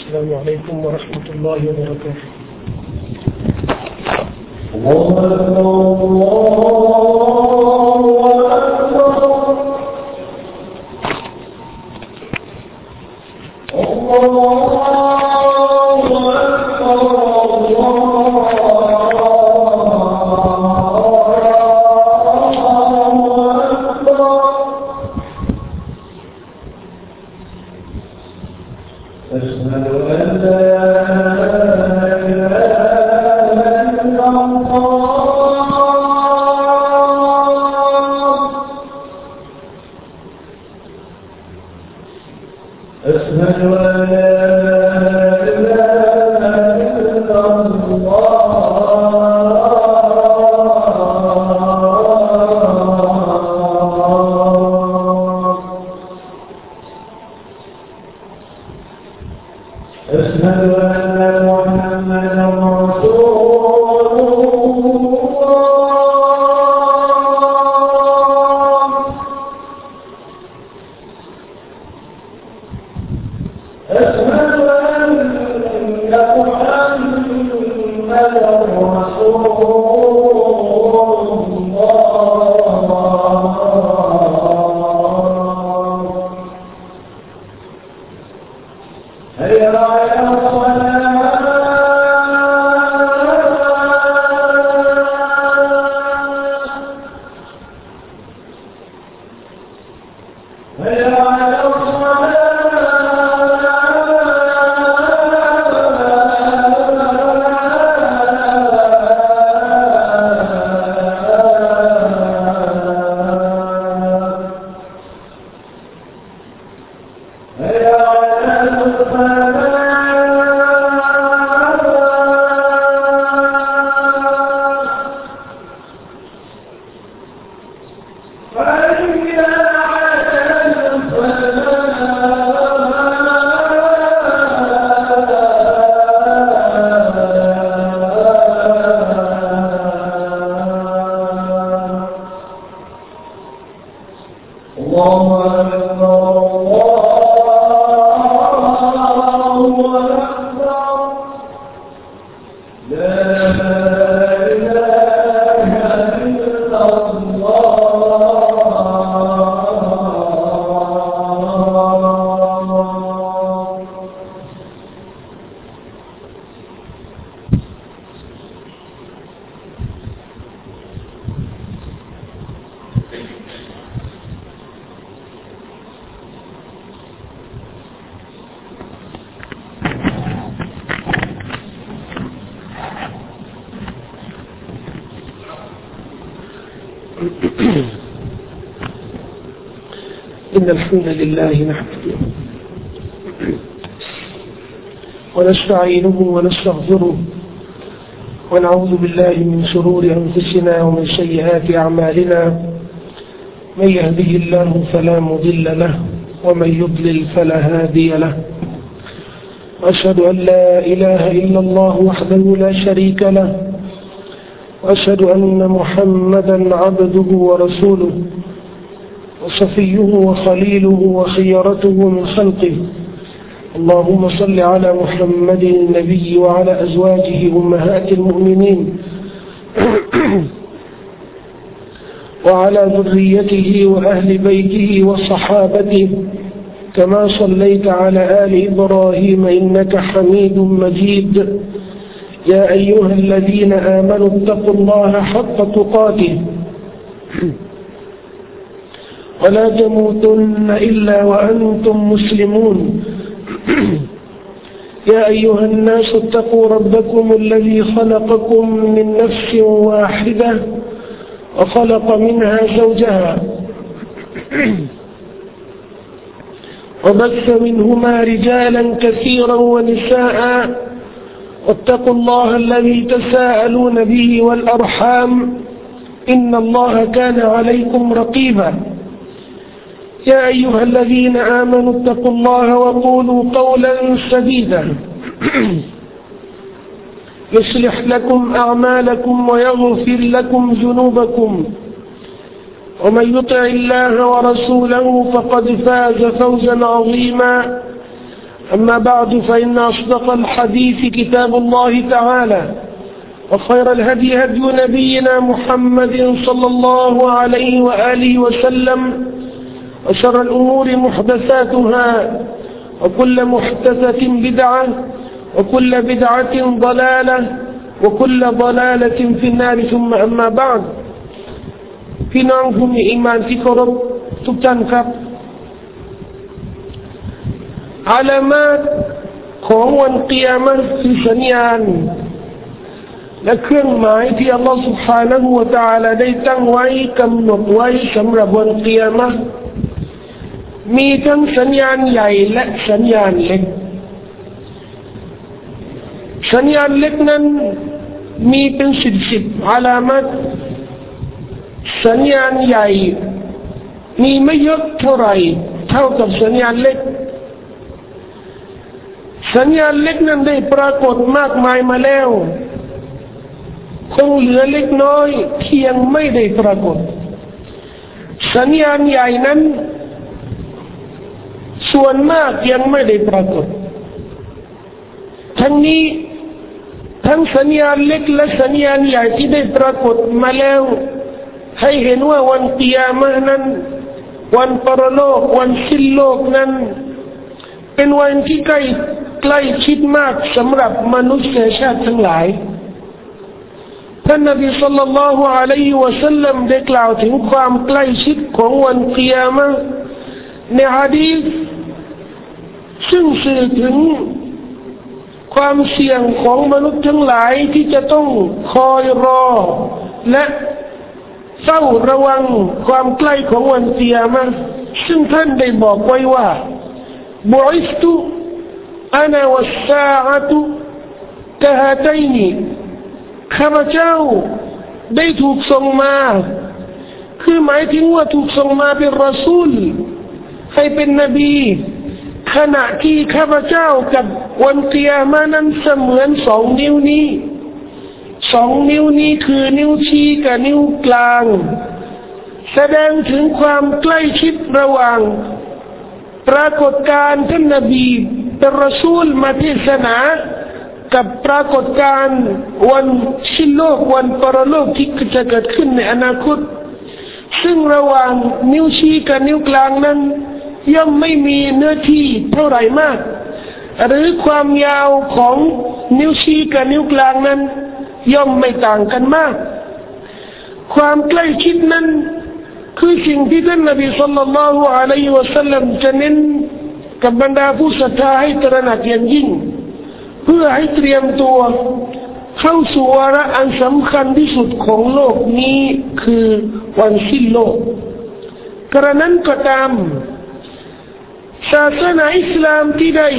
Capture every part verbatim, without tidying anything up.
السلام عليكم ورحمة الله وبركاته. إن الحمد لله نحمده ونستعينه ونستغفره ونعوذ بالله من شرور أنفسنا ومن سيئات أعمالنا. من يهده الله فلا مضل له ومن يضلل فلا هادي له. وأشهد أن لا إله إلا الله وحده لا شريك له، وأشهد أن محمدا عبده ورسوله وصفيه وخليله وخيرته من خلقه. اللهم صل على محمد النبي وعلى أزواجه أمهات المؤمنين وعلى ذريته وأهل بيته وصحابته، كما صليت على آل إبراهيم إنك حميد مجيد. يا أيها الذين آمنوا اتقوا الله حق تقاته ولا تموتن إلا وأنتم مسلمون. يا أيها الناس اتقوا ربكم الذي خلقكم من نفس واحدة وخلق منها زوجها وبث منهما رجالا كثيرا ونساء، واتقوا الله الذي تساءلون به والأرحام إن الله كان عليكم رقيبا. يا أيها الذين آمنوا اتقوا الله وقولوا قولا سديدا يصلح لكم أعمالكم ويغفر لكم ذنوبكم، ومن يطع الله ورسوله فقد فاز فوزا عظيما. أما بعد فإن أصدق الحديث كتاب الله تعالى وخير الهدي هدي نبينا محمد صلى الله عليه وآله وسلم وشر الأمور محدثاتها وكل محدثة بدعة وكل بدعة ضلالة وكل ضلالة في النار ثم أما بعد พี่น้องผู้มีอีหม่านที่เคารพทุกท่านครับอาลามาตของวันกิยามะห์คือสัญญาณและเครื่องหมายที่อัลลอฮฺ سبحانه และ تعالى ได้ตั้งไว้กำหนดไว้สำหรับวันกิยามะห์มีทั้งสัญญาณใหญ่และสัญญาณเล็กสัญญาณเล็กนั้นมีเป็นสิบสิบอาลามาตสัญญาณใหญ่มีไม่เยอะเท่าไหร่เท่ากับสัญญาณเล็กสัญญาณเล็กนั้นได้ปรากฏมากมายมาแล้วคงเหลือเล็กน้อยที่ยังไม่ได้ปรากฏสัญญาณใหญ่นั้นส่วนมากยังไม่ได้ปรากฏทั้งนี้ทั้งสัญญาณเล็กและสัญญาณใหญ่ที่ได้ปรากฏมาแล้วให้เห็นว่าวันกิยามะห์นั้นวันปรโลกวันสิ้นโลกนั้นเป็นวันที่ใกล้ใกล้ชิดมากสำหรับมนุษยชาติทั้งหลายท่านนบีศ็อลลัลลอฮุอะลัยฮิวะซัลลัมได้กล่าวถึงความใกล้ชิดของวันกิยามะห์ในหะดีษซึ่งสื่อถึงความเสี่ยงของมนุษย์ทั้งหลายที่จะต้องคอยรอและเฝ้าระวังความใกล้ของวันกิยามะห์ซึ่งท่านได้บอกไว้ว่าบุอิสตุอานาวัสซาอะตุกะฮาตัยนีข้าพเจ้าได้ถูกส่งมาคือหมายถึงว่าถูกส่งมาเป็นรอซูลให้เป็นนบีขณะที่ข้าพเจ้ากับวันกิยามะห์นั้นเสมือนสองนิ้วนี้สองนิ้วนี้คือนิ้วชี้กับนิ้วกลางแสดงถึงความใกล้ชิดระหว่างปรากฏการณ์ท่านนบีเป็นรอซูลมาเทศนากับปรากฏการณ์วันสิ้นโลกวันปรโลกที่จะเกิดขึ้นในอนาคตซึ่งระหว่างนิ้วชี้กับนิ้วกลางนั้นย่อมไม่มีเนื้อที่เท่าไหร่มากหรือความยาวของนิ้วชี้กับนิ้วกลางนั้นย่อมไม่ต่างกันมากความใกล้ชิดนั้นคือสิ่งที่ท่านนบีศ็อลลัลลอฮุอะลัยฮิวะซัลลัมจะเน้นกับบรรดาผู้ศรัทธาให้ตระหนักอย่างยิ่งเพื่อให้เตรียมตัวเข้าสู่วาระอันสำคัญที่สุดของโลกนี้คือวันสิ้นโลกกระนั้นก็ตามศาสนาอิสลามที่ได้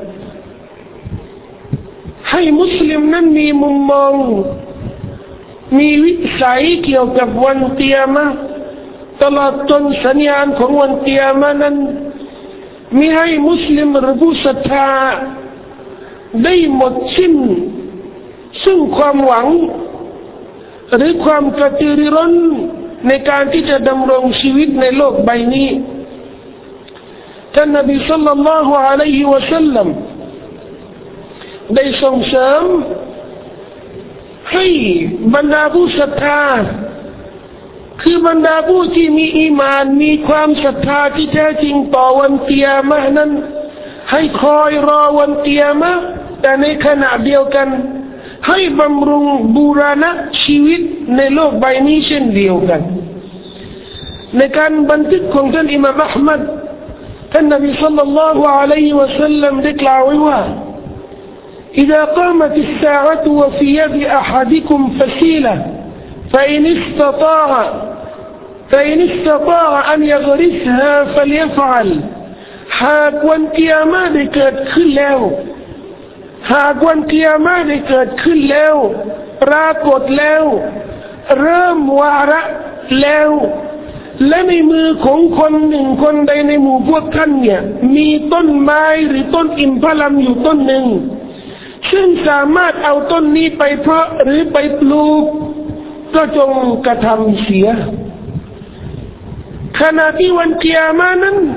ให้มุสลิมนั้นมีมุมมองมีวิสัยเกี่ยวกับวันกิยามะห์ตลอดจนสัญญาณของวันกิยามะห์นั้นมิให้มุสลิมหรือผู้ศรัทธาได้หมดสิ้นซึ่งความหวังหรือความกระตือรือร้นในการที่จะดำรงชีวิตในโลกใบนี้ท่านนบีศ็อลลัลลอฮุอะลัยฮิวะซัลลัมได้ส่งเสริมให้บรรดาผู้ศรัทธาคือบรรดาผู้ที่มีอีหม่านมีความศรัทธาที่แท้จริงต่อวันกิยามะห์นั้นให้คอยรอวันกิยามะห์แต่ในขณะเดียวกันให้บำรุงบูรณะชีวิตในโลกใบนี้เช่นเดียวกันในการบันทึกของท่านอิหม่ามอะห์มัดท่านนบีศ็อลลัลลอฮุอะลัยฮิวะซัลลัมได้กล่าวไว้ว่า إذا قامت الساعة وفي يد أحدكم فسيلة فإن استطاع فإن استطاع أن يغرسها فليفعل หากวันกิยามะห์ได้เกิดขึ้นแล้วหากวันกิยามะห์ได้เกิดขึ้นแล้วปรากฏแล้วเริ่มวาระแล้วและในมือของคนหนึ่งคนใดในหมู่พวกท่านเนี่ยมีต้นไม้หรือต้นอิมพะลัมอยู่ต้นหนึ่งซึ่งสามารถเอาต้นนี้ไปเพาะหรือไปปลูกก็จงกระทำเสียขณะที่วันกิยามะห์นั้น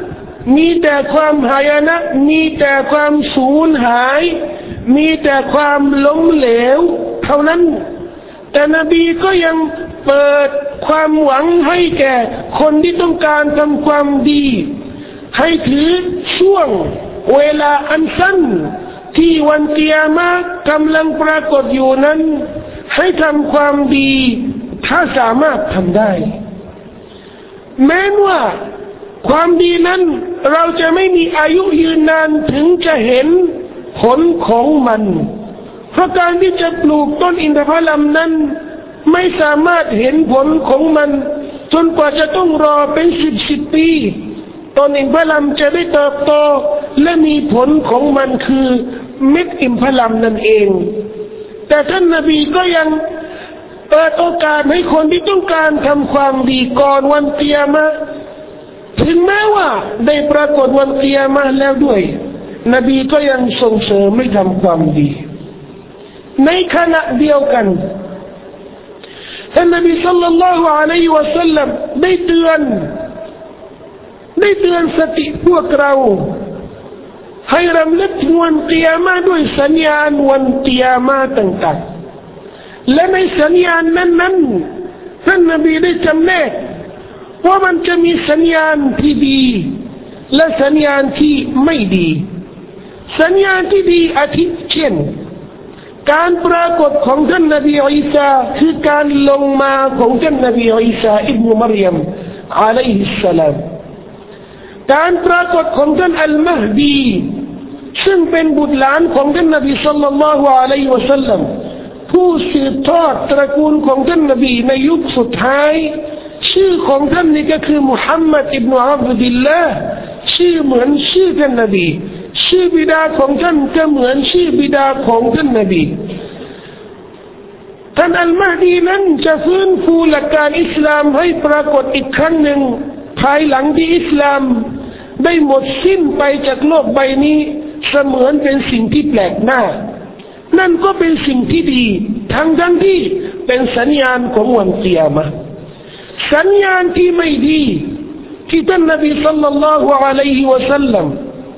มีแต่ความหายนะมีแต่ความสูญหายมีแต่ความล้มเหลวเท่านั้นแต่นบีก็ยังเปิดความหวังให้แก่คนที่ต้องการทำความดีให้ถือช่วงเวลาอันสั้นที่วันกิยามะห์กำลังปรากฏอยู่นั้นให้ทำความดีถ้าสามารถทำได้แม้ว่าความดีนั้นเราจะไม่มีอายุยืนนานถึงจะเห็นผลของมันเพราะการที่จะปลูกต้นอินทผลัมนั้นไม่สามารถเห็นผลของมันจนกว่าจะต้องรอเป็นสิบสิบปีต้นอินทผลัมจะได้เติบโตและมีผลของมันคือเม็ดอินทผลัมนั่นเองแต่ท่านนบีก็ยังเปิดโอกาสให้คนที่ต้องการทำความดีก่อนวันกิยามะห์ถึงแม้ว่าได้ปรากฏวันกิยามะห์แล้วด้วยนบีก็ยังส่งเสริมให้ทำความดีในขณะเดียวกันท่านนบีศ็อลลัลลอฮุอะลัยฮิวะซัลลัมได้เตือนได้เตือนสติพวกเราให้รำลึกถึงวันกิยามะห์ด้วยสัญญาณวันกิยามะห์ต่างๆและในสัญญาณนั้นๆท่านนบีได้จำแนกว่ามันจะมีสัญญาณที่ดีและสัญญาณที่ไม่ดีสัญญาณที่ดีอาทิเช่นการปรากฏของท่านนบีอีสาคือการลงมาของท่านนบีอีสาอิบนุมารยมอะลัยฮิสสลามการปรากฏของท่านอัลมะฮดีซึ่งเป็นบุตรหลานของท่านนบีศ็อลลัลลอฮุอะลัยฮิวะซัลลัมผู้สืบทอดตระกูลของท่านนบีในยุคสุดท้ายชื่อของท่านนี่ก็คือมุฮัมมัดอิบนุอับดิลลาห์ชื่อเหมือนชื่อท่านนบีชื่อบิดาของท่านก็เหมือนชื่อบิดาของท่านนบีท่านอัลมะฮดีนั้นจะฟื้นฟูหลักการอิสลามให้ปรากฏอีกครั้งหนึ่งภายหลังที่อิสลามได้หมดสิ้นไปจากโลกใบนี้เสมือนเป็นสิ่งที่แปลกหน้านั่นก็เป็นสิ่งที่ดีทั้งทั้งที่เป็นสัญญาณของวันกิยามะห์สัญญาณที่ไม่ดีที่ท่านนบีศ็อลลัลลอฮุอะลัยฮิวะซัลลัม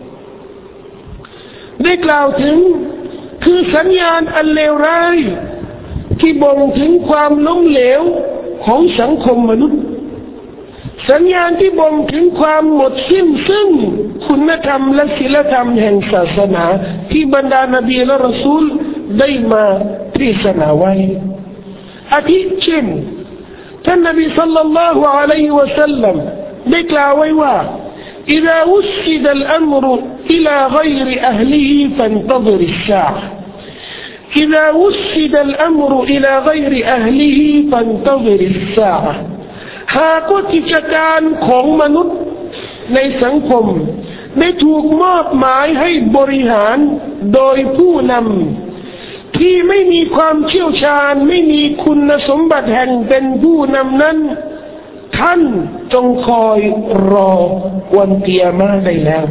ได้กล่าวถึงคือสัญญาณอันเลวร้ายที่บ่งถึงความล้มเหลวของสังคมมนุษย์สัญญาณที่บ่งถึงความหมดสิ้นซึ่งคุณธรรมและศีลธรรมแห่งศาสนาที่บรรดานบีและรอซูลได้มาเทศนาไว้อาทิเช่นท่านนบีศ็อลลัลลอฮุอะลัยฮิวะซัลลัมได้กล่าวไว้ว่าإذا وسد الأمر إلى غير أهله فانتظر الساعة إذا وسد الأمر إلى غير أهله فانتظر الساعة หากว่ากิจการของมนุษย์ในสังคมได้ถูกมอบหมายให้บริหารโดยผู้นำที่ไม่มีความเชี่ยวชาญไม่มีคุณสมบัติแห่งเป็นผู้นำนั้นท่านจงคอยรอวันกิยามะห์ได้แล้ว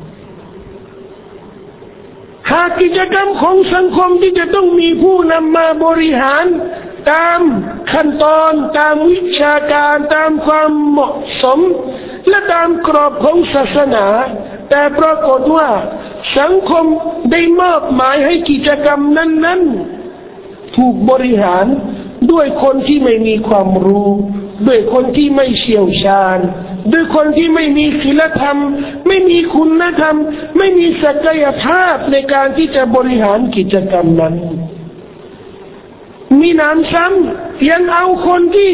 หากกิจกรรมของสังคมที่จะต้องมีผู้นำมาบริหารตามขั้นตอนตามวิชาการตามความเหมาะสมและตามกรอบของศาสนาแต่ปรากฏว่าสังคมได้มอบหมายให้กิจกรรมนั้นๆถูกบริหารด้วยคนที่ไม่มีความรู้ด้วยคนที่ไม่เชี่ยวชาญด้วยคนที่ไม่มีศีลธรรมไม่มีคุณธรรมไม่มีศักยภาพในการที่จะบริหารกิจกรรมนั้นมีน้ำซ้ำยังเอาคนที่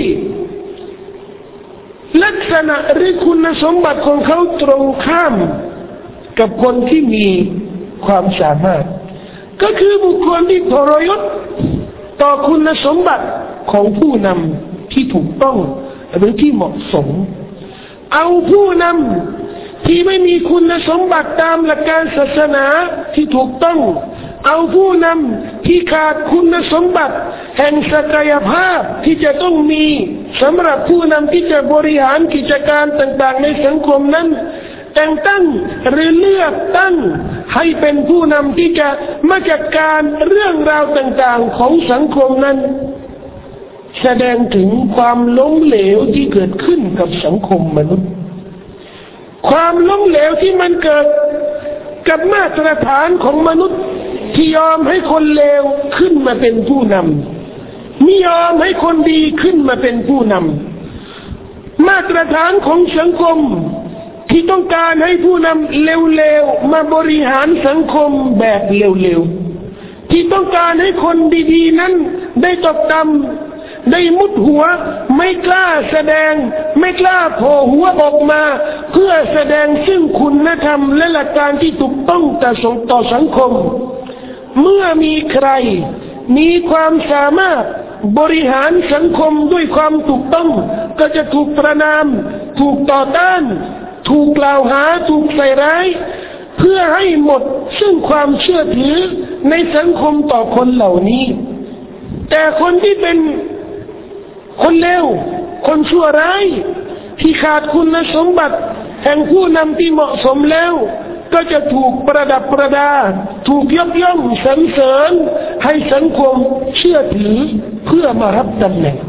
ลักษณะหรือคุณสมบัติของเขาตรงข้ามกับคนที่มีความสามารถก็คือบุคคลที่ทรยศต่อคุณสมบัติของผู้นำที่ถูกต้องหรือที่เหมาะสมเอาผู้นำที่ไม่มีคุณสมบัติตามหลักการศาสนาที่ถูกต้องเอาผู้นำที่ขาดคุณสมบัติแห่งศักยภาพที่จะต้องมีสำหรับผู้นำที่จะบริหารกิจการต่างๆในสังคมนั้นแต่งตั้งหรือเลือกตั้งให้เป็นผู้นำที่จะมาจัดการเรื่องราวต่างๆของสังคมนั้นแสดงถึงความล้มเหลวที่เกิดขึ้นกับสังคมมนุษย์ความล้มเหลวที่มันเกิดกับมาตรฐานของมนุษย์ที่ยอมให้คนเลวขึ้นมาเป็นผู้นำไม่ยอมให้คนดีขึ้นมาเป็นผู้นำมาตรฐานของสังคมที่ต้องการให้ผู้นำเลวๆมาบริหารสังคมแบบเลวๆที่ต้องการให้คนดีๆนั้นได้ตบต่ำได้มุดหัวไม่กล้าแสดงไม่กล้าโผล่หัวออกมาเพื่อแสดงซึ่งคุณธรรมและหลักการที่ถูกต้องต่อสังคมเมื่อมีใครมีความสามารถบริหารสังคมด้วยความถูกต้องก็จะถูกประณามถูกต่อต้านถูกกล่าวหาถูกใส่ร้ายเพื่อให้หมดซึ่งความเชื่อถือในสังคมต่อคนเหล่านี้แต่คนที่เป็นคนเลวคนชั่วร้ายที่ขาดคุณสมบัติแห่งผู้นำที่เหมาะสมแล้วก็จะถูกประดับประดาถูกยกย่องสรรเสริญให้สังคมเชื่อถือเพื่อมารับตำแหน่ง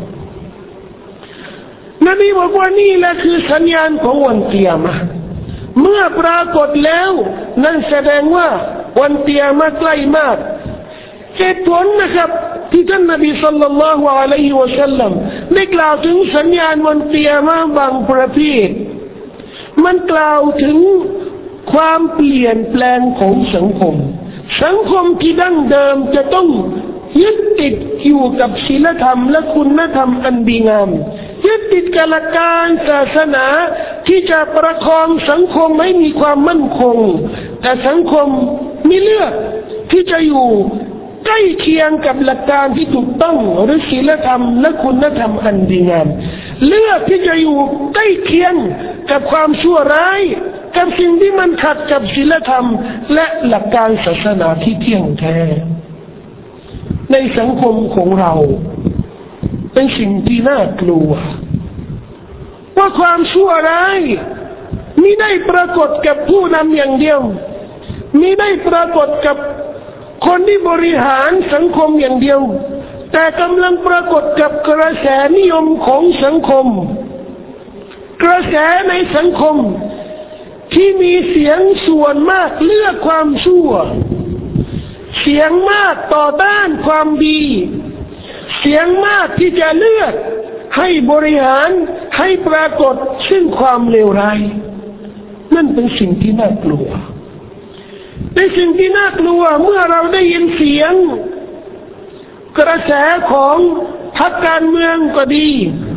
นบีบอกว่านี่แหละคือสัญญาณของวันกิยามะห์เมื่อปรากฏแล้วนั่นแสดงว่าวันกิยามะห์ใกล้มากเหตุผลนะครับที่ท่านนบีศ็อลลัลลอฮุอะลัยฮิวะซัลลัมได้กล่าวถึงสัญญาณวันกิยามะห์บางประเภทมันกล่าวถึงความเปลี่ยนแปลงของสังคมสังคมที่ดั้งเดิมจะต้องยึดติดอยู่กับศีลธรรมและคุณธรรมอันดีงามยึดติดกับหลักการศาสนาที่จะประคองสังคมให้มีความมั่นคงแต่สังคมมีเลือกที่จะอยู่ใกล้เคียงกับหลักการที่ถูกต้องหรือศีลธรรมและคุณธรรมอันดีงามเลือกที่จะอยู่ใกล้เคียงกับความชั่วร้ายกับสิ่งที่มันขัดกับศีลธรรมและหลักการศาสนาที่เที่ยงแท้ในสังคมของเราเป็นสิ่งที่น่ากลัวว่าความชั่วร้ายมิได้ปรากฏกับผู้นำอย่างเดียวมิได้ปรากฏกับคนที่บริหารสังคมอย่างเดียวแต่กำลังปรากฏกับกระแสนิยมของสังคมกระแสในสังคมที่มีเสียงส่วนมากเลือกความชั่วเสียงมากต่อต้านความดีเสียงมากที่จะเลือกให้บริหารให้ปรากฏซึ่งความเลวร้ายนั่นเป็นสิ่งที่น่ากลัวเป็นสิ่งที่น่ากลัวเมื่อเราได้ยินเสียงกระแสของพรรคการเมืองก็ดี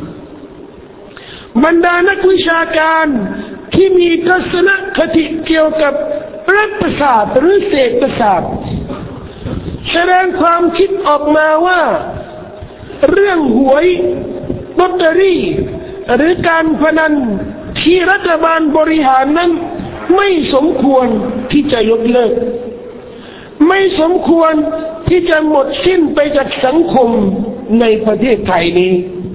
บรรดานักวิชาการที่มีทัศนคติเกี่ยวกับรัฐศาสตร์หรือเศรษฐศาสตร์แสดงความคิดออกมาว่าเรื่องหวยลอตเตอรี่หรือการพนันที่รัฐบาลบริหารนั้นไม่สมควรที่จะยกเลิกไม่สมควรที่จะหมดสิ้นไปจากสังคมในประเทศไทยนี้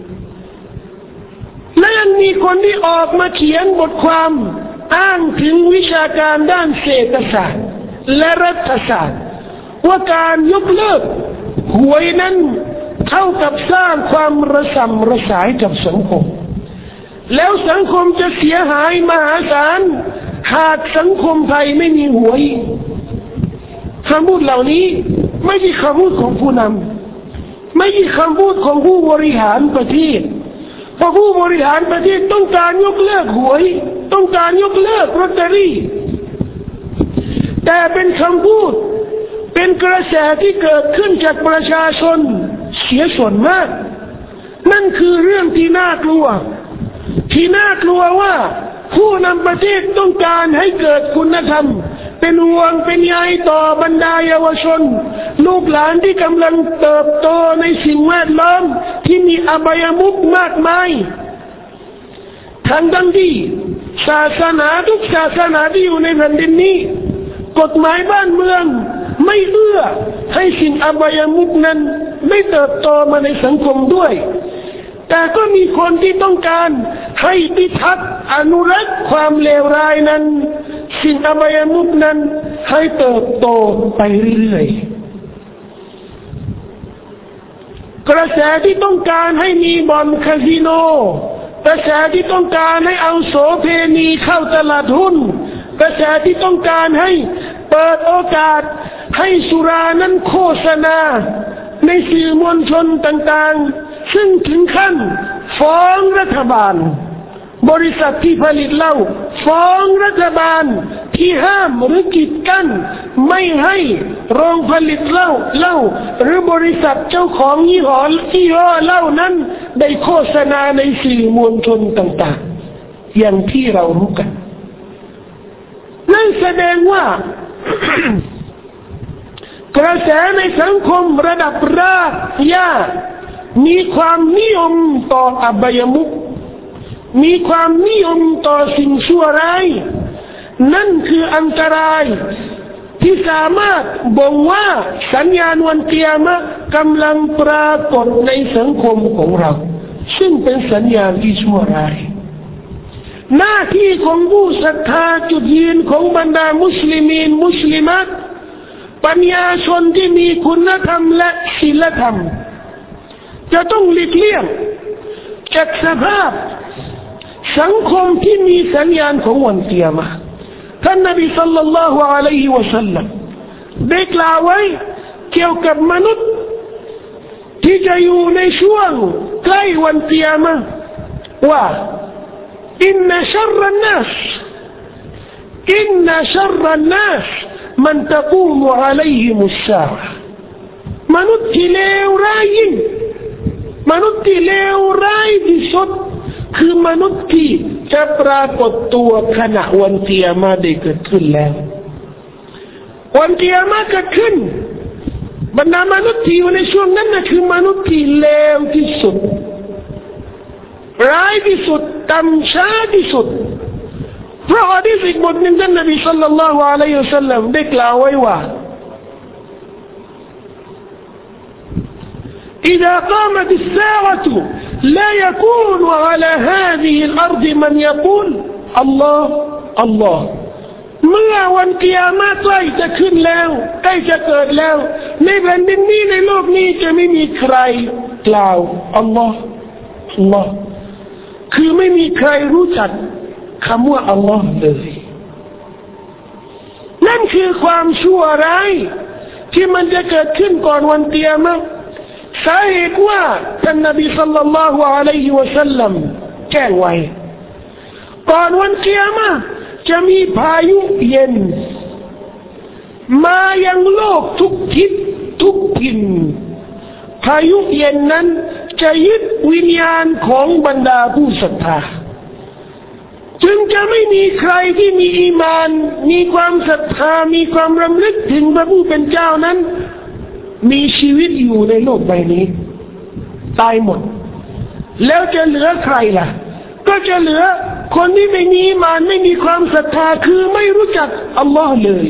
และยังมีคนที่ออกมาเขียนบทความอ้างถึงวิชาการด้านเศรษฐศาสตร์และรัฐศาสตร์ว่าการยกเลิกหวยนั้นเท่ากับสร้างความระสำระสายกับสังคมแล้วสังคมจะเสียหายมหาศาลหากสังคมไทยไม่มีหวยคำพูดเหล่านี้ไม่ใช่คำพูดของผู้นำไม่ใช่คำพูดของผู้บริหารประเทศเพราะผู้บริหารประเทศต้องการยกเลิกหวยต้องการยกเลิกลอตเตอรี่แต่เป็นคำพูดเป็นกระแสที่เกิดขึ้นจากประชาชนเสียส่วนมากนั่นคือเรื่องที่น่ากลัวที่น่ากลัวว่าผู้นำประเทศต้องการให้เกิดคุณธรรมเป็นห่วงเป็นใยต่อบรรดาเยาวชนลูกหลานที่กำลังเติบโตในสิ่งแวดล้อมที่มีอบายมุขมากมายทั้งทั้งที่ศาสนาทุกศาสนาที่อยู่ในแผ่นดินนี้กฎหมายบ้านเมืองไม่เอื้อให้สิ่งอบายมุขนั้นได้เติบโตมาในสังคมด้วยแต่ก็มีคนที่ต้องการให้พิทักษ์อนุรักษ์ความเลวร้ายนั้นสิ่งอบายมุขนั้นให้เติบโตไปเรื่อยๆกระแสที่ต้องการให้มีบ่อนคาสิโนกระแสที่ต้องการให้เอาโสเพณีเข้าตลาดหุ้นกระแสที่ต้องการให้เปิดโอกาสให้สุรานั้นโฆษณาในสื่อมวลชนต่างๆซึ่งถึงขั้นฟ้องรัฐบาลบริษัทที่ผลิตเหล้าฟ้องรัฐบาลที่ห้ามหรือกีดกั้นไม่ให้โรงผลิตเหล้าเหล้าหรือบริษัทเจ้าของยี่ห้อยี่ห้อเหล้านั้นได้โฆษณาในสื่อมวลชนต่างๆอย่างที่เรารู้กันนั่นแสดงว่า กระแสในสังคมระดับรากหญ้ามีความนิยมต่ออบายมุขมีความนิยมต่อสิ่งชั่วร้ายนั่นคืออันตรายที่สามารถบ่งว่าสัญญาณวันกิยามะห์กำลังปรากฏในสังคมของเราซึ่งเป็นสัญญาณที่ชั่วร้ายหน้าที่ของผู้ศรัทธาจุดยืนของบรรดามุสลิมีนมุสลิมัตปัญญาชนที่มีคุณธรรมและศีลธรรมจะต้องหลีกเลี่ยงจากสภาพสังคมที่มีสัญญาณของวันกิยามะห์ท่านนบีศ็อลลัลลอฮุอะลัยฮิวะซัลลัมได้กล่าวไว้เกี่ยวกับมนุษย์ที่จะอยู่ในช่วงใกล้วันกิยามะห์ว่าอินนะชัรรันนัสอินนะชัรรันนัสมันตะกูมุอะลัยฮิมุสซาอะห์มนุษย์ที่เลวร้ายยิ่งมนุษย์ที่เลวร้ายที่สุดคือมนุษย์ที่จะปรากฏตัวขณะวันกิยามะห์ได้เกิดขึ้นแล้ววันกิยามะห์เกิดขึ้นบรรดามนุษย์ที่อยู่ในช่วงนั้นน่ะคือมนุษย์ที่เลวที่สุดร้ายที่สุดต่ำช้าที่สุดเพราะหะดีษอีกบทหนึ่งท่านนบีศ็อลลัลลอฮุอะลัยฮิวะซัลลัมได้กล่าวไว้ว่าإذا قامت الساعة لا يكون على هذه الأرض من يقول الله الله เมื่อวันกิยามะห์ใกล้จะขึ้นแล้วใกล้จะเกิดแล้วในแผ่นดินนี้ในโลกนี้จะไม่มีใครกล่าวอัลลอฮ์อัลลอฮ์คือไม่มีใครรู้จักคำว่าอัลลอฮ์เลยนั่นคือความชั่วร้ายที่มันจะเกิดขึ้นก่อนวันกิยามะห์สาเหตุว่าท่านนบีศ็อลลัลลอฮุอะลัยฮิวะซัลลัมแจ้งไว้ก่อนวันกิยามะห์จะมีพายุเย็นมายังโลกทุกทิศทุกถิ่นพายุเย็นนั้นจะยึดวิญญาณของบรรดาผู้ศรัทธาจึงจะไม่มีใครที่มีอีมานมีความศรัทธามีความรำลึกถึงพระผู้เป็นเจ้านั้นมีชีวิตอยู่ในโลกใบนี้ตายหมดแล้วจะเหลือใครล่ะก็จะเหลือคนที่ไม่มีอีมานไม่มีความศรัทธาคือไม่รู้จักอัลลอฮ์เลย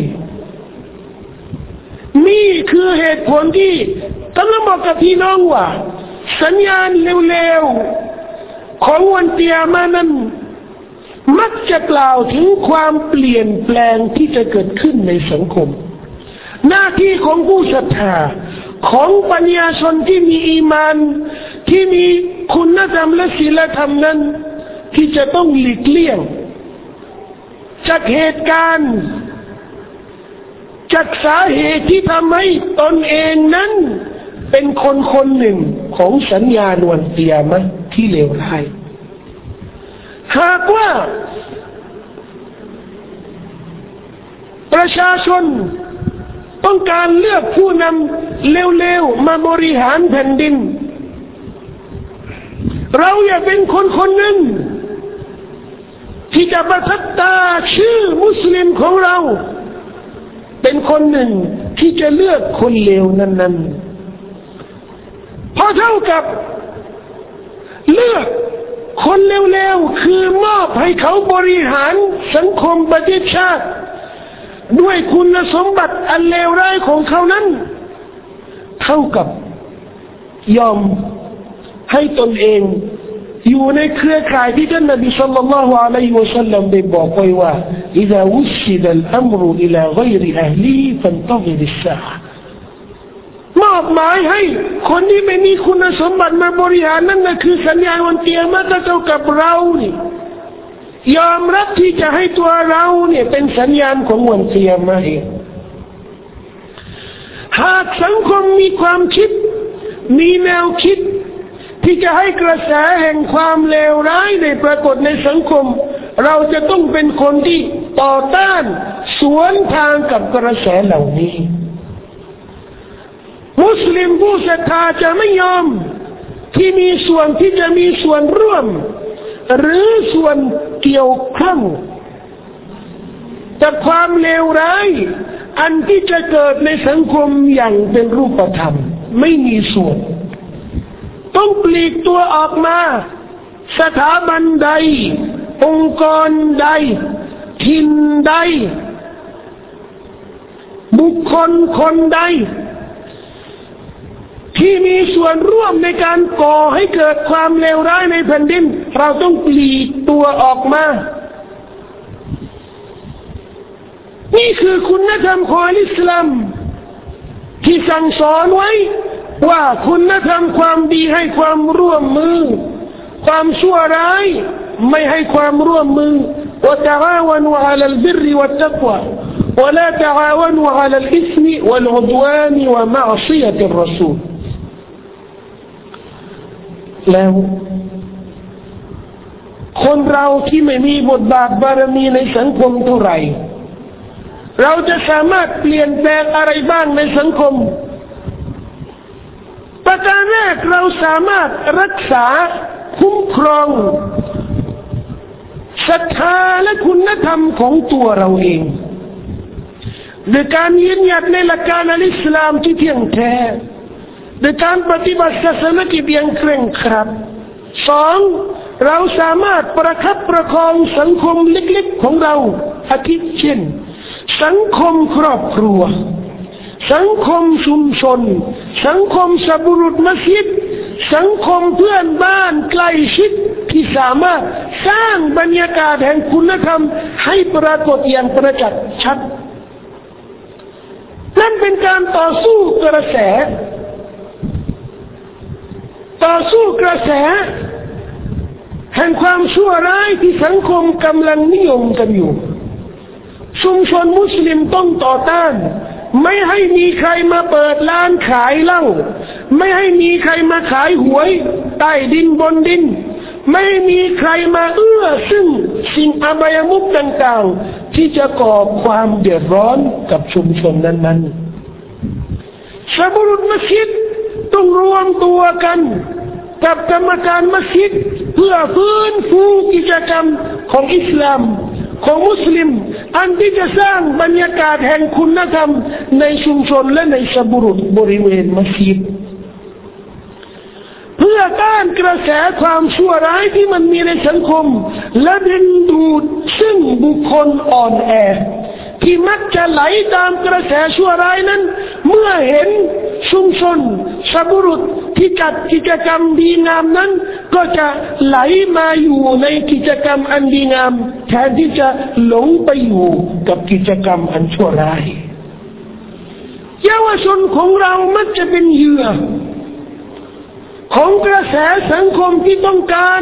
นี่คือเหตุผลที่กำลังบอกกับพี่น้องว่าสัญญาณเร็วๆของวันกิยามะห์นั้นมักจะกล่าวถึงความเปลี่ยนแปลงที่จะเกิดขึ้นในสังคมหน้าที่ของผู้ศรัทธาของปัญญาชนที่มีอีมานที่มีคุณธรรมและศีลธรรมนั้นที่จะต้องหลีกเลี่ยงจากเหตุการณ์จากสาเหตุที่ทำให้ตนเองนั้นเป็นคนคนหนึ่งของสัญญาณวันกิยามะห์ที่เลวร้ายหากว่าประชาชนต้องการเลือกผู้นำเร็วๆมาบริหารแผ่นดินเราอยากเป็นคนคนหนึ่งที่จะประทับตาชื่อมุสลิมของเราเป็นคนหนึ่งที่จะเลือกคนเลวนั้นๆเพราะเท่ากับเลือกคนเลวๆคือมอบให้เขาบริหารสังคมประเทศชาติด้วยคุณสมบัติอันเลวร้ายของเขานั้นเท่ากับยอมให้ตนเองอยู่ในเครือข่ายที่ท่านนบีศ็อลลัลลอฮุอะลัยฮิวะซัลลัมได้บอกไว้ว่า إذا وسد الأمر إلى غير أهله فانتظر الساعة มอบหมายให้คนที่ไม่มีคุณสมบัติมาบริหารนั่นก็คือสัญญาวันเกียรติก็เท่ากับเรานี่ยอมรับที่จะให้ตัวเราเนี่ยเป็นสัญญาณของวันเกียรติมาเองหากสังคมมีความคิดมีแนวคิดที่จะให้กระแสแห่งความเลวร้ายได้ปรากฏในสังคมเราจะต้องเป็นคนที่ต่อต้านสวนทางกับกระแสเหล่านี้มุสลิมผู้ศรัทธาจะไม่ยอมที่มีส่วนที่จะมีส่วนร่วมหรือส่วนเกี่ยวข้องกับความเลวร้ายอันที่จะเกิดในสังคมอย่างเป็นรูปธรรมไม่มีส่วนต้องปลีกตัวออกมาสถาบันใดองค์กรใดถิ่นใดบุคคลคนใดที่มีส่วนร่วมในการก่อให้เกิดความเลวร้ายในแผ่นดินเราต้องปลีกตัวออกมานี่คือคุณธรรมของอิสลามที่สั่งสอนไว้ว่าคุณธรรมความดีให้ความร่วมมือความชั่วร้ายไม่ให้ความร่วมมือوتعاونوا على البر والتقوى ولا تعاونوا على الإثم والعدوان ومعصية الرسول แล้วคนเราที่ไม่มีบทบาทบารมีในสังคมเท่าไหร่เราจะสามารถเปลี่ยนแปลงอะไรบ้างในสังคมประการแรกเราสามารถรักษาคุ้มครองศรัทธาและคุณธรรมของตัวเราเองโดยการยืนหยัดในหลักการอัลอิสลามที่เที่ยงแท้โดยการปฏิบัติศาสนกิจอย่างเคร่งครัดสองเราสามารถประคับประคองสังคมเล็กๆของเราอาทิเช่นสังคมครอบครัวสังคมชุมชนสังคมสับุรุษมัสยิดสังคมเพื่อนบ้านใกล้ชิดที่สามารถสร้างบรรยากาศแห่งคุณธรรมให้ปรากฏอย่างประจักษ์ชัดนั่นเป็นการต่อสู้กระแสต่อสู้กระแสแห่งความชั่วร้ายที่สังคมกำลังนิยมกันอยู่ชุมชนมุสลิมต้องต่อต้านไม่ให้มีใครมาเปิดร้านขายเหล้าไม่ให้มีใครมาขายหวยใต้ดินบนดินไม่มีใครมาเอื้อซึ่งสิ่งอบายมุขต่างๆที่จะก่อความเดือดร้อนกับชุมชนนั้นๆชาวบุรุษมัสยิดต้องรวมตัวกันกับกรรมการมัสยิดเพื่อฟื้นฟูกิจกรรมของอิสลามของมุสลิมอันที่จะสร้างบรรยากาศแห่งคุณธรรมในชุมชนและในชาวบุรุษบริเวณมัสยิดเพื่อต้านกระแสความชั่วร้ายที่มันมีในสังคมและดึงดูดซึ่งบุคคลอ่อนแอที่มักจะไหลตามกระแสชั่วร้ายนั้นเมื่อเห็นชุมชนชาวบุรุษที่จัดกิจกรรมดีงามนั้นก็จะไหลมาอยู่ในกิจกรรมอันดีงามแทนที่จะหลงไปอยู่กับกิจกรรมอันชั่วร้ายเยาวชนของเรามักจะเป็นเหยื่อของกระแสสังคมที่ต้องการ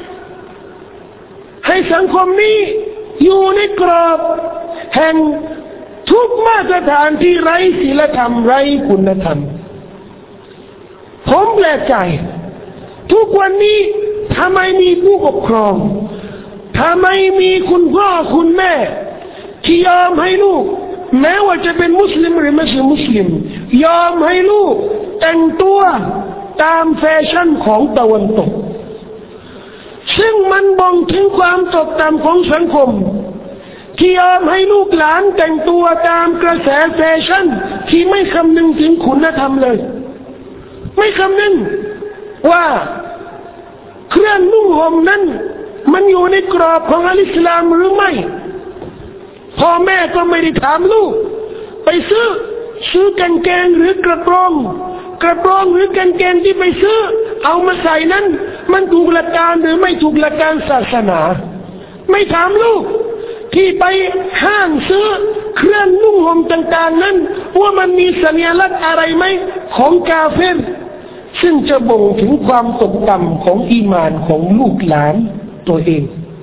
ให้สังคมนี้อยู่ในกรอบแห่งทุกมาตรฐานที่ไร้ศีลธรรมไร้คุณธรรมผมแปลกใจทุกวันนี้ทำไมมีผู้ปกครองทำไมมีคุณพ่อคุณแม่ที่ยอมให้ลูกแม้ว่าจะเป็นมุสลิมหรือไม่ใช่มุสลิมยอมให้ลูกแต่งตัวตามแฟชั่นของตะวันตกซึ่งมันบ่งถึงความตกต่ำของสังคมที่ยอมให้ลูกหลานแต่งตัวตามกระแสแฟชั่นที่ไม่คำนึงถึงคุณธรรมเลยไม่คำนึงว่าเครื่องนุ่งห่มนั้นมันอยู่ในกรอบของอัลอิสลามหรือไม่พ่อแม่ก็ไม่ได้ถามลูกไปซื้อซื้อกางเกงหรือกระโปรงกระโปรงหรือกางเกงที่ไปซื้อเอามาใส่นั้นมันถูกหลักการหรือไม่ถูกหลักการศาสนาไม่ถามลูกที่ไปห้างซื้อเครื่องนุ่งห่มต่างๆนั้นว่ามันมีสัญลักษณ์อะไรไหมของกาเฟรซึ่งจะบ่งถึงความตกต่ำของอีหม่านของลูกหลานตัวเอง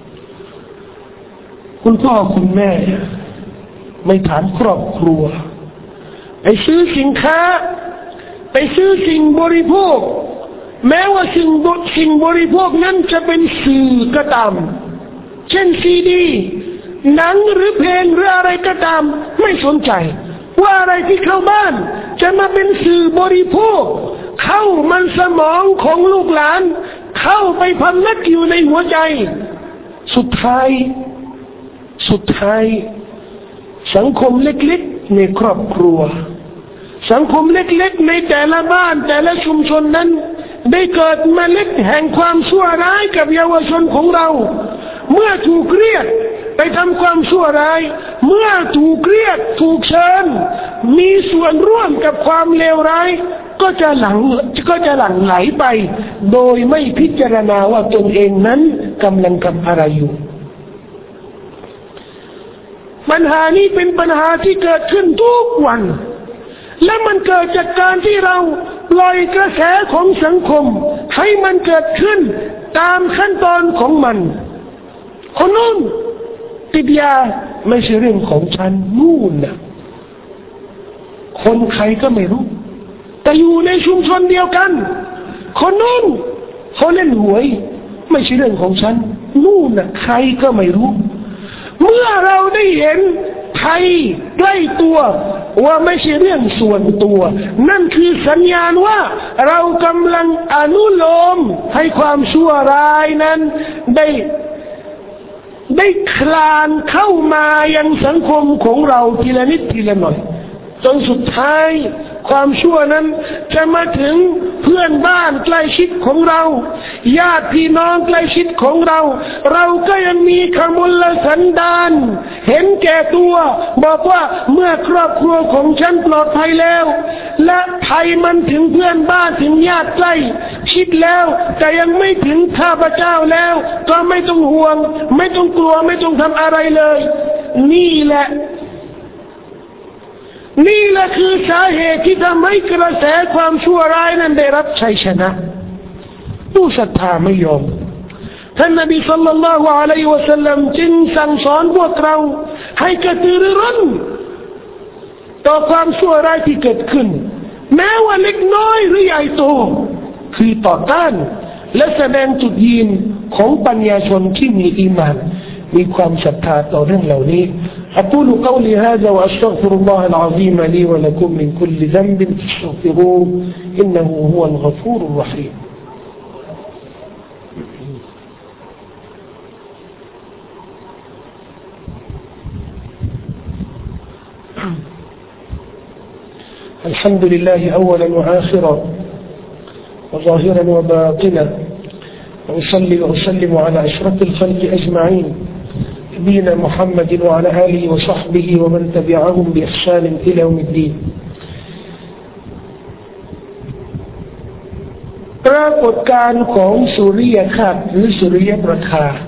คุณพ่อคุณแม่ไม่ถามครอบครัวไปซื้อสินค้าไปซื้อสิ่งบริโภคแม้ว่าสิ่งสิ่งบริโภคนั้นจะเป็นสื่อก็ตามเช่นซีดีหนังหรือเพลงหรืออะไรก็ตามไม่สนใจว่าอะไรที่เข้าบ้านจะมาเป็นสื่อบริโภคเข้ามันสมองของลูกหลานเข้าไปพำนักอยู่ในหัวใจสุดท้ายสุดท้ายสังคมเล็กๆในครอบครัวสังคมเล็กๆในแต่ละบ้านแต่ละชุมชนนั้นได้เกิดเมล็ดแห่งความชั่วร้ายกับเยาวชนของเราเมื่อถูกเรียกไปทำความชั่วร้ายเมื่อถูกเรียกถูกเชิญมีส่วนร่วมกับความเลวร้ายก็จะหลังก็จะหลั่งไหลไปโดยไม่พิจารณาว่าตนเองนั้นกำลังทำอะไรอยู่ปัญหานี้เป็นปัญหาที่เกิดขึ้นทุกวันและมันเกิดจากการที่เราปล่อยกระแสของสังคมให้มันเกิดขึ้นตามขั้นตอนของมันคนนู้นติดยาไม่ใช่เรื่องของฉันนู่นนะคนใครก็ไม่รู้แต่อยู่ในชุมชนเดียวกันคนนู้นเขาเล่นหวยไม่ใช่เรื่องของฉันนู่นนะใครก็ไม่รู้เมื่อเราได้เห็นภัยใกล้ตัวว่าไม่ใช่เรื่องส่วนตัวนั่นคือสัญญาณว่าเรากำลังอนุโลมให้ความชั่วร้ายนั้นได้ได้คลานเข้ามายังสังคมของเราทีละนิดทีละหน่อยจนสุดท้ายความชั่วนั้นจะมาถึงเพื่อนบ้านใกล้ชิดของเราญาติพี่น้องใกล้ชิดของเราเราก็ยังมีขมุลสันดานเห็นแก่ตัวบอกว่าเมื่อครอบครัวของฉันปลอดภัยแล้วและภัยมันถึงเพื่อนบ้านถึงญาติใกล้ชิดแล้วแต่ยังไม่ถึงข้าพเจ้าแล้วก็ไม่ต้องห่วงไม่ต้องกลัวไม่ต้องทำอะไรเลยนี่แหละนี่แหละคือสาเหตุที่ทำให้กระแสความชั่วร้ายนั้นได้รับชัยชนะผู้ศรัทธาไม่ยอมท่านนบีศ็อลลัลลอฮุอะลัยฮิวะซัลลัมจึงสั่งสอนพวกเราให้กระตือรือร้นต่อความชั่วร้ายที่เกิดขึ้นแม้ว่าเล็กน้อยหรือใหญ่โตคือต่อต้านและแสดงจุดยืนของปัญญาชนที่มีอีหม่านมีความศรัทธาต่อเรื่องเหล่านี้أقول قولي هذا وأستغفر الله العظيم لي ولكم من كل ذنب فاستغفروه إنه هو الغفور الرحيم الحمد لله أولا وآخرا وظاهرا وباطنا وأصلي وأسلم على أشرف الخلق أجمعين نبينا محمد وعلى آله وصحبه ومن تبعهم بإحسان إلى يوم الدين ปรากฏการณ์ของสุริยคราสหรือสุริยประคา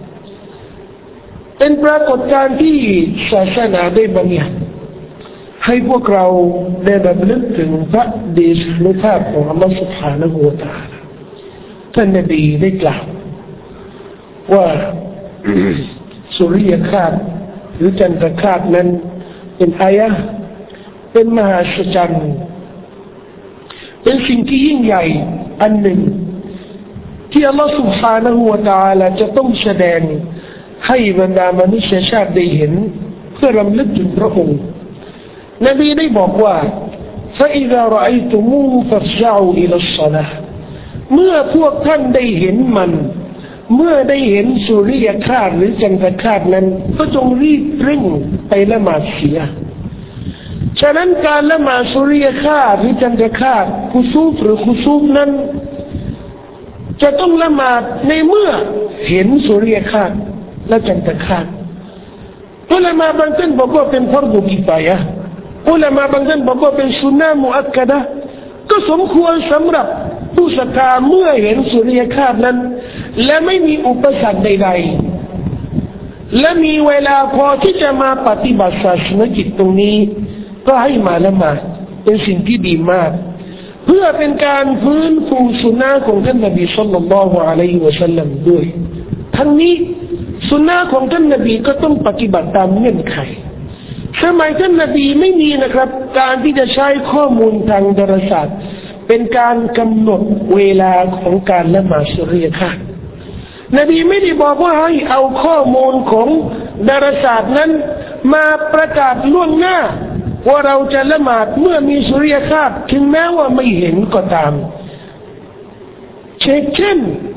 เป็นปรากฏการณ์ที่ศาสนาได้บัญญัติให้พวกเราได้รำลึกถึงพระเดชานุภาพของอัลลอฮฺ سبحانه และ تعالى ท่านนบีได้กล่าวว่าสุริยคราสหรือจันทรคราสนั้นเป็นอายะห์เป็นมหาศจรรย์เป็นสิ่งที่ยิ่งใหญ่อันหนึ่งที่อัลลอฮฺ سبحانه และ تعالى จะต้องแสดงให้บรรดามนุษยชาติได้เห็นเพื่อรำลึกถึงพระองค์นบีได้บอกว่า فإذا رأيتموه فافزعوا إلى الصلاة เมื่อพวกท่านได้เห็นมันเมื่อได้เห็นสุริยคราสหรือจันทรคราสนั้นก็จงรีบเร่งไปละหมาดเสียฉะนั้นการละหมาดสุริยคราสหรือจันทรคราสคุซูฟหรือคุซูฟนั้นจะต้องละหมาดในเมื่อเห็นสุริยคราสและจันทรคราสอุลามะบางท่านบอกว่าเป็นฟัรฎุกิฟายะห์อุลามะบางท่านบอกว่าเป็นสุนนะห์มุอักกะดะห์ก็สมควรสำหรับผู้ศรัทธาเมื่อเห็นสุริยคราสนั้นและไม่มีอุปสรรคใดๆและมีเวลาพอที่จะมาปฏิบัติศาสนกิจตรงนี้ก็ให้มาละหมาดเป็นสิ่งที่ดีมากเพื่อเป็นการฟื้นฟูสุนนะของท่านนบีศ็อลลัลลอฮุอะลัยฮิวะซัลลัมด้วยทั้งนี้สุนนะของท่านนบีก็ต้องปฏิบัติตามเงื่อนไขสมัยท่านนบีไม่มีนะครับการที่จะใช้ข้อมูลทางดาราศาสตร์เป็นการกำหนดเวลาของการละหมาดสุริยคราสนบีไม่ได้บอกว่าให้เอาข้อมูลของดาราศาสตร์นั้นมาประกาศล่วงหน้าว่าเราจะละหมาดเมื่อมีสุริยคราสถึงแม้ว่าไม่เห็นก็ตามเช่น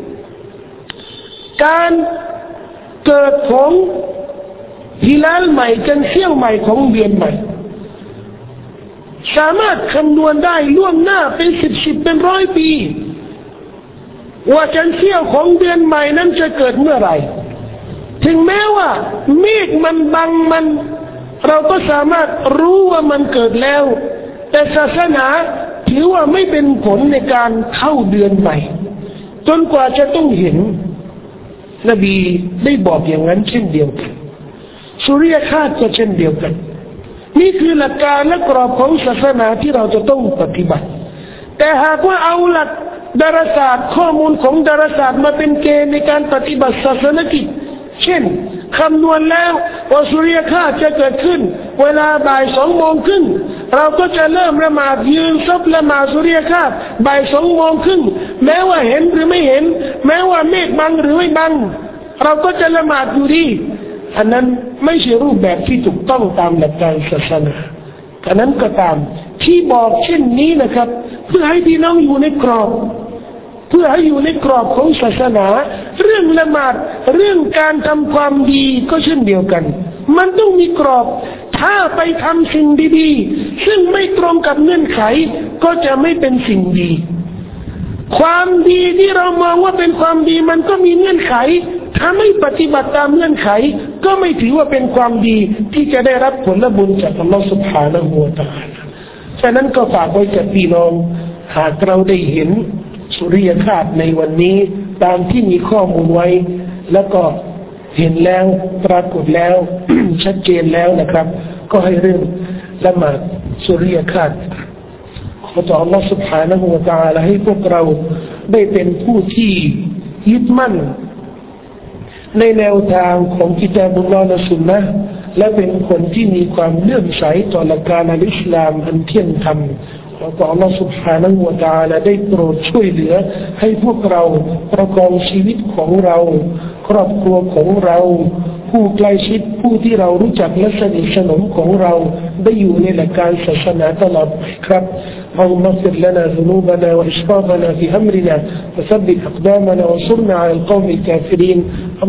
การเกิดของฮิลาลใหม่จันทร์เสี้ยวใหม่ของเดือนใหม่สามารถคำนวณได้ล่วงหน้าเป็นสิบสิบเป็นร้อยปีว่าจันทร์เสี้ยวของเดือนใหม่นั้นจะเกิดเมื่อไหร่ถึงแม้ว่าเมฆมันบังมันเราก็สามารถรู้ว่ามันเกิดแล้วแต่ศาสนาถือว่าไม่เป็นผลในการเข้าเดือนใหม่จนกว่าจะต้องเห็นนบีได้บอกอย่างนั้นเช่นเดียวกันสุริยคราสก็เช่นเดียวกันนี่คือหลักการและกรอบของศาสนาที่เราจะต้องปฏิบัติแต่หากว่าเอาหลักดาราศาสตร์ข้อมูลของดาราศาสตร์มาเป็นเกณฑ์ในการปฏิบัติศาสนกิจเช่นคำนวณแล้วว่าสุริยคราสจะเกิดขึ้นเวลาบ่ายสองโมงครึ่งเราก็จะเริ่มละหมาดยืนซับละหมาดสุริยคราสบ่ายสองโมงครึ่งแม้ว่าเห็นหรือไม่เห็นแม้ว่าเมฆบังหรือไม่บังเราก็จะละหมาดอยู่ดีอันนั้นไม่ใช่รูปแบบที่ถูกต้องตามหลักการศาสนาอันนั้นก็ตามที่บอกเช่นนี้นะครับเพื่อให้พี่น้องอยู่ในกรอบเพื่อให้อยู่ในกรอบของศาสนาเรื่องละหมาดเรื่องการทำความดีก็เช่นเดียวกันมันต้องมีกรอบถ้าไปทำสิ่งดีๆซึ่งไม่ตรงกับเงื่อนไขก็จะไม่เป็นสิ่งดีความดีที่เรามองว่าเป็นความดีมันก็มีเงื่อนไขถ้าไม่ปฏิบัติตามเงื่อนไขก็ไม่ถือว่าเป็นความดีที่จะได้รับผลบุญจากอัลลอฮฺ سبحانه และ تعالى ฉะนั้นก็ฝากไว้กับพี่น้องหากเราได้เห็นสุริยคราสในวันนี้ตามที่มีข้อมูลไว้แล้วก็เห็นแล้วปรากฏแล้ว ชัดเจนแล้วนะครับก็ให้เริ่มละหมาดสุริยคราสขอต่ออัลลอฮฺ سبحانه และ تعالى ให้พวกเราได้เป็นผู้ที่ยึดมั่นในแนวทางของกิตาบุลลอฮ์และสุนนะห์และเป็นคนที่มีความเลื่อมใสต่อหลักการอัลอิสลามอันเที่ยงธรรมขออัลลอฮ์ سبحانه และ تعالى ได้โปรดช่วยเหลือให้พวกเราประกอบชีวิตของเราครอบครัวของเราผู้ใกล้ชิดผู้ที่เรารู้จักและสนิทสนมของเราได้อยู่ในหลักการศาสนาตลอดไปครับاللهم اغفر لنا ذنوبنا وإسرافنا في أمرنا وثبت أقدامنا وانصرنا على القوم الكافرين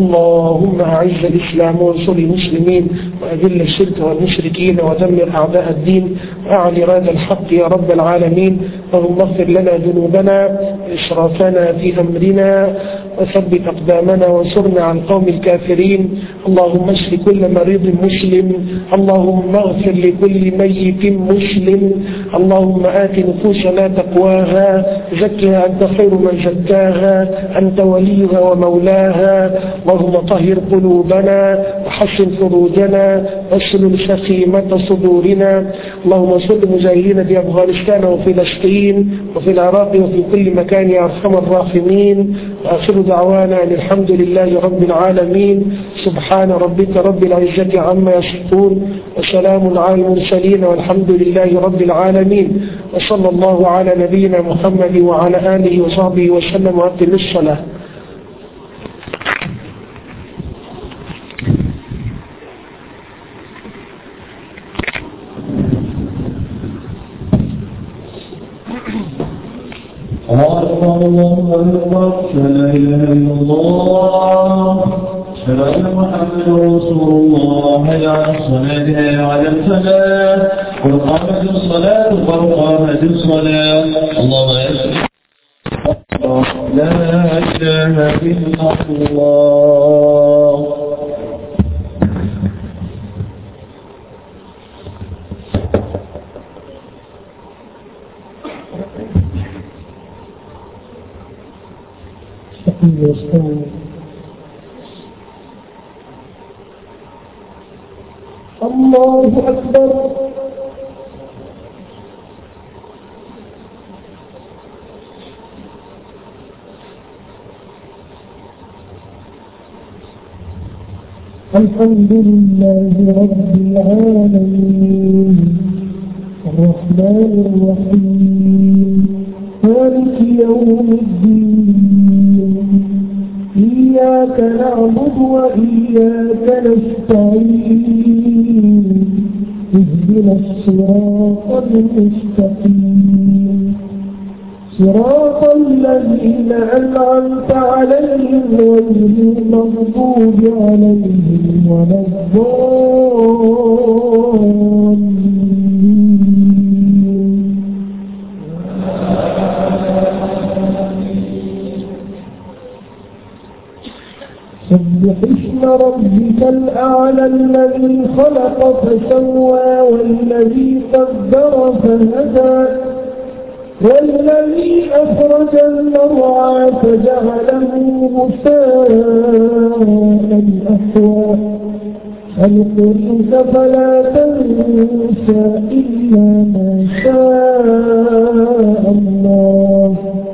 اللهم أعز الإسلام وانصر المسلمين وأذل الشرك والمشركين ودمر أعداء الدين وأعل راد الحق يا رب العالمين اللهم اغفر لنا ذنوبنا وإسرافنا في أمرنا وثبت أقدامنا وانصرنا على القوم الكافرين اللهم اشف كل مريض مسلم اللهم اغفر لكل ميت مسلم اللهم آت نفوسنا تقواها زكها أنت خير من زكاها أنت وليها ومولاها اللهم طهر قلوبنا وحسن فروجنا واسلل سخيمة صدورنا اللهم صل مجاهدين في أفغانستان وفلسطين وفي العراق وفي كل مكان يا أرحم الراحمين وآخر دعوانا أن الحمد لله رب العالمين سبحان ربك رب العزة عما يصفون وسلام على المرسلين والحمد لله رب العالمين وصلى الله على نبينا محمد وعلى آله وصحبه وسلم وأقم الصلاة الله أكبر الله أكبر لا إله إلا الله أشهد أن محمدا رسول الله حي على الصلاة حي على الفلاح قد قامت الصلاة قد قامت الصلاة اللهم لا إله إلا الله Yes, الله أكبر. الحمد لله رب العالمين الرحمن الرحيم مالك يوم الدين إياك نعبد وإياك نستعين اهدنا الصراط المستقيم صراط الذين أنعمت عليهم غير المغضوب عليهم ولا الضالين. سبح اسم ربك الأعلى الذي خلق فسوى والذي قدر فهدى والذي أخرج المرعى فجعله غثاء أحوى سنقرئك فلا تنسى إلا ما شاء الله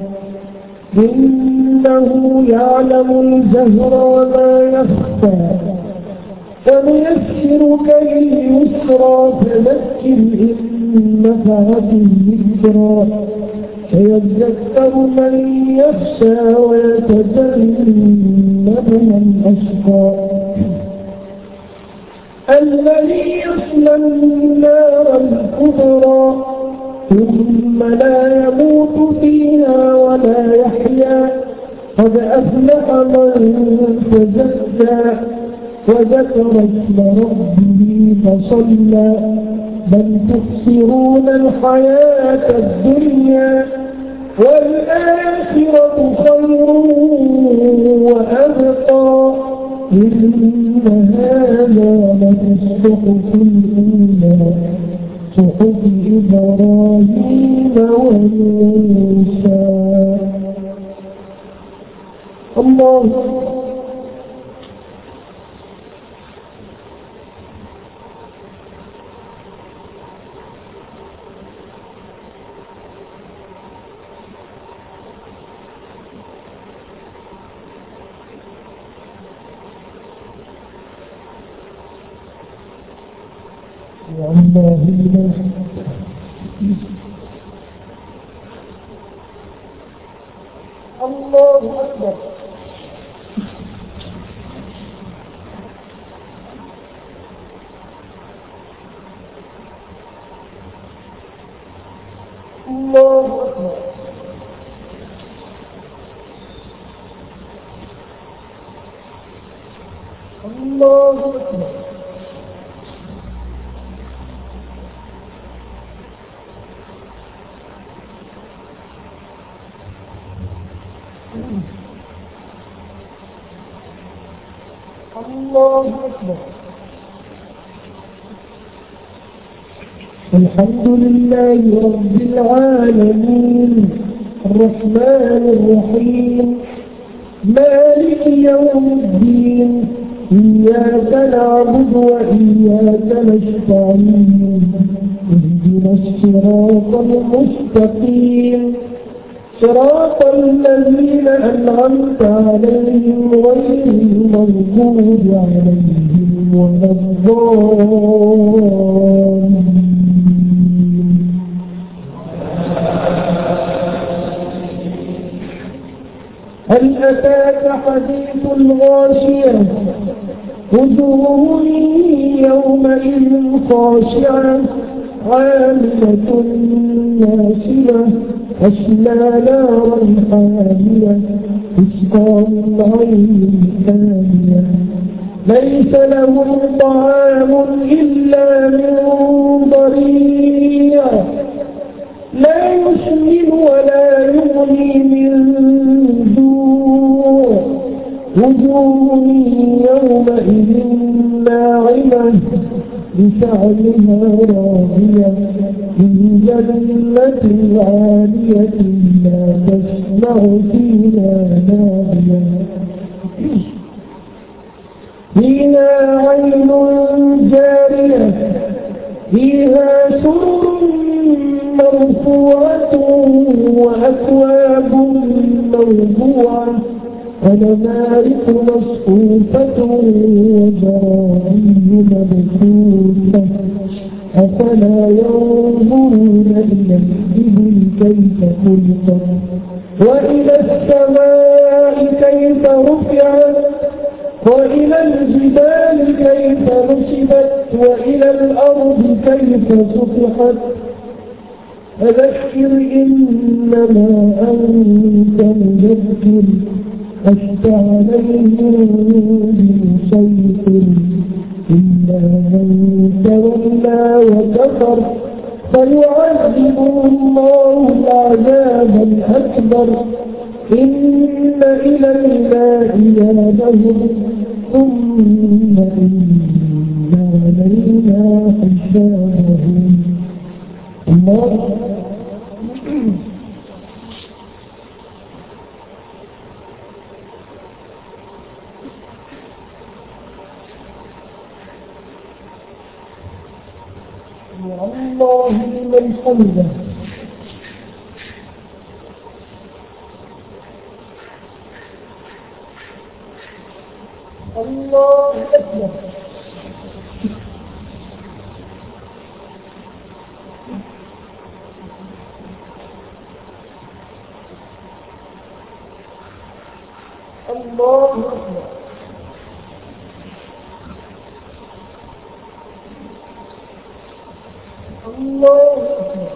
إنه يعلم الجهر وما يخفى فنيسرك لليسرى فذكر إن نفعت الذكرى سيذكر من يخشى ويتجنبها الأشقى الذي يصلى النار الكبرى ثم لا يموت فيها ولا يحيا قد أفلح من تزكى وذكر اسم ربه فصلى بل تؤثرون الحياة الدنيا والآخرة خير وأبقى إن هذا لفي الصحف الأولى صحف إبراهيم وموسى. الله الله الله أكبر. الله أكبر. الله أكبر. الله أكبر. الحمد لله رب العالمين الرحمن الرحيم مالك يوم الدين إياك نعبد وإياك نستعين اهدنا الصراط المستقيم صراط الذين أنعمت عليهم غير المغضوب عليهم ولا الضالين. هل أتاك حديث الغاشية وجوه يومئذ خاشعة عاملة ناصبة تصلى نارا حامية تسقى من عين آنية ليس لهم طعام إلا من ضريع لا يسمن ولا يغني من جوع وجوه يومئذ ناعمة لسعيها راضية في جنة عالية لا تسمع فيها لاغية فيها عين جارية فيها سرر مرفوعة وأكواب موضوعة ونمارق مصفوفة وزرابي مبثوثة أفلا ينظرون إلى الإبل كيف خلقت وإلى السماء كيف رفعت وإلى الجبال كيف نصبت وإلى الأرض كيف سطحت فذكر إنما أنت مذكر لست عليهم بمسيطر إلا من تولى وكفر فيعذبه الله العذاب الأكبر إن إلينا إيابهم ثم إن علينا حسابهم. الله الله لمن حمده. الله أكبر. الله أكبر. الله أكبر.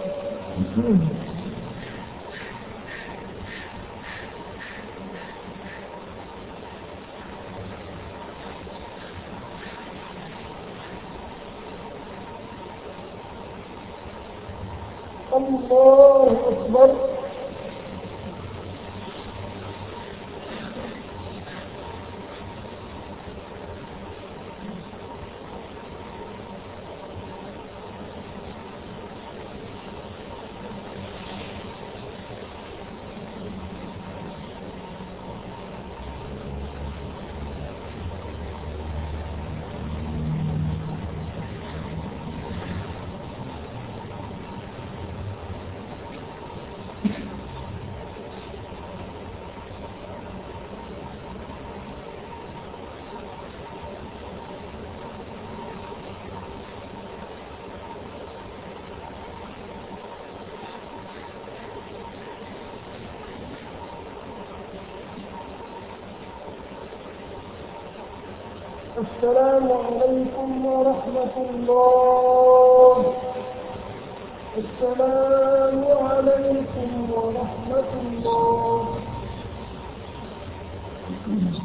الله أكبر. السلام عليكم ورحمة الله. السلام عليكم ورحمة الله.